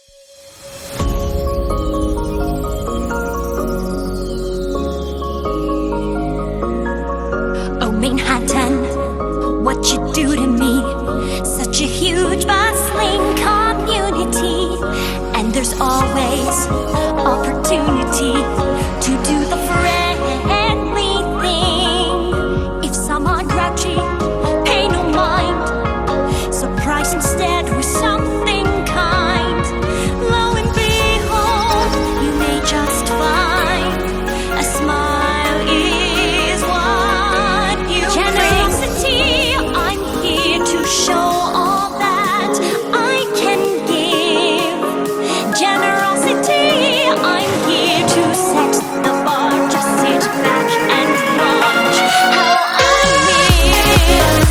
Oh, Manhattan, what you do to me? Such a huge, bustling community, and there's always opportunity to do the friendly thing. If some are grouchy, pay no mind. Surprise instead with something kind. Lo and behold, you may just find a smile is what you generosity. I'm here to show all that I can give. Generosity, I'm here to set the bar. Just sit back and watch how I live.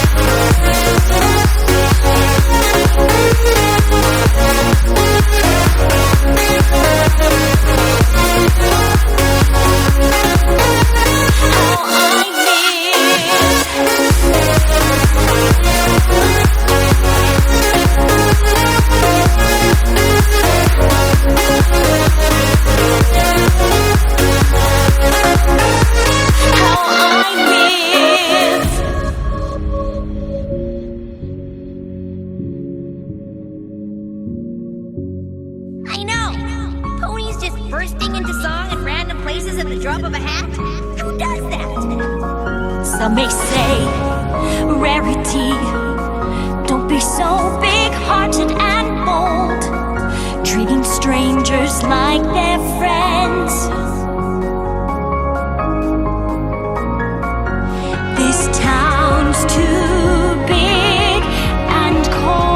I know! Ponies just bursting into song at random places at the drop of a hat? Who does that? Some may say rarity. Don't be so big-hearted and bold, treating strangers like their friends. This town's too big and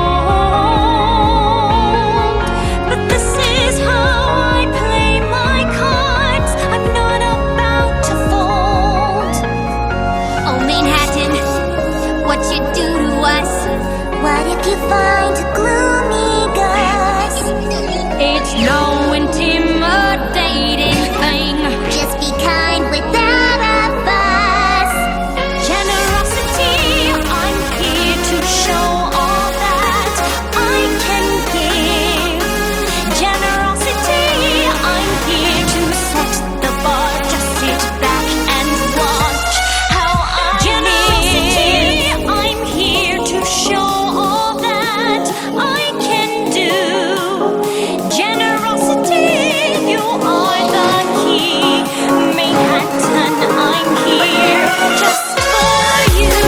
cold, but this is how I play my cards. I'm not about to fold. Oh, Manhattan, what you do to us? What if you find a gloomy gust? It's no intimidating thing. Just be kind without a fuss. Generosity, I'm here to show all that I can give. Generosity, I'm here to set the bar. Just sit back and watch how I live. I'm here to show all that I can do. Generosity, you are the key. Manhattan, I'm here just for you.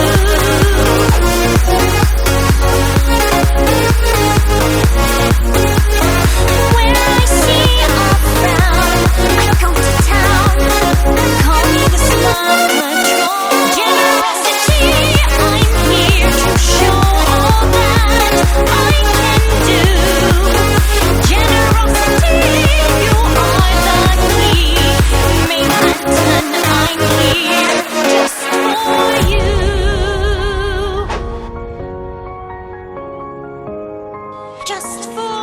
When I see a frown, I go to town. Call me the slum patrol. Generosity, I'm here to show all that I can do. Generosity, you are the key. Manhattan, I'm here just for you. Just for